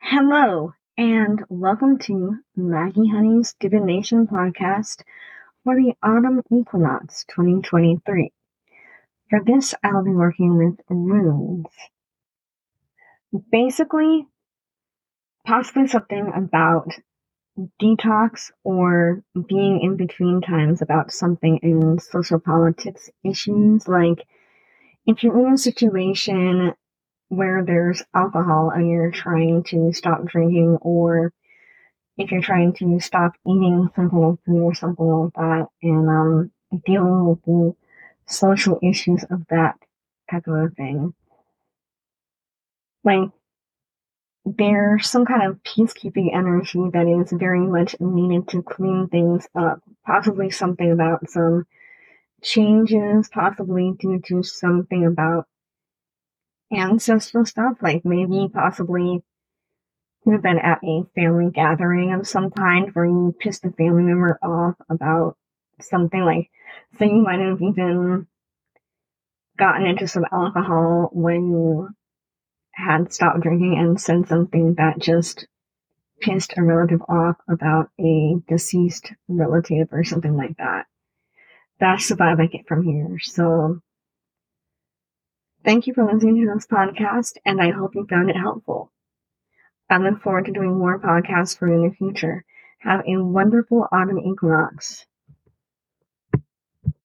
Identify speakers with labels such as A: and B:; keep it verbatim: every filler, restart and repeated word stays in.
A: Hello, and welcome to Maggie Honey's Divination podcast for the Autumn Equinox twenty twenty-three. For this, I'll be working with runes. Basically, possibly something about detox or being in between times about something in social politics issues. Like, if you're in a situation where there's alcohol and you're trying to stop drinking, or if you're trying to stop eating something like food or something like that, and um, dealing with the social issues of that type of a thing. Like, there's some kind of peacekeeping energy that is very much needed to clean things up. Possibly something about some changes, possibly due to something about ancestral stuff, like maybe possibly you've been at a family gathering of some kind where you pissed a family member off about something. Like, so you might have even gotten into some alcohol when you had stopped drinking and said something that just pissed a relative off about a deceased relative or something like that. That's the vibe I get from here. So thank you for listening to this podcast, and I hope you found it helpful. I look forward to doing more podcasts for you in the future. Have a wonderful autumn equinox.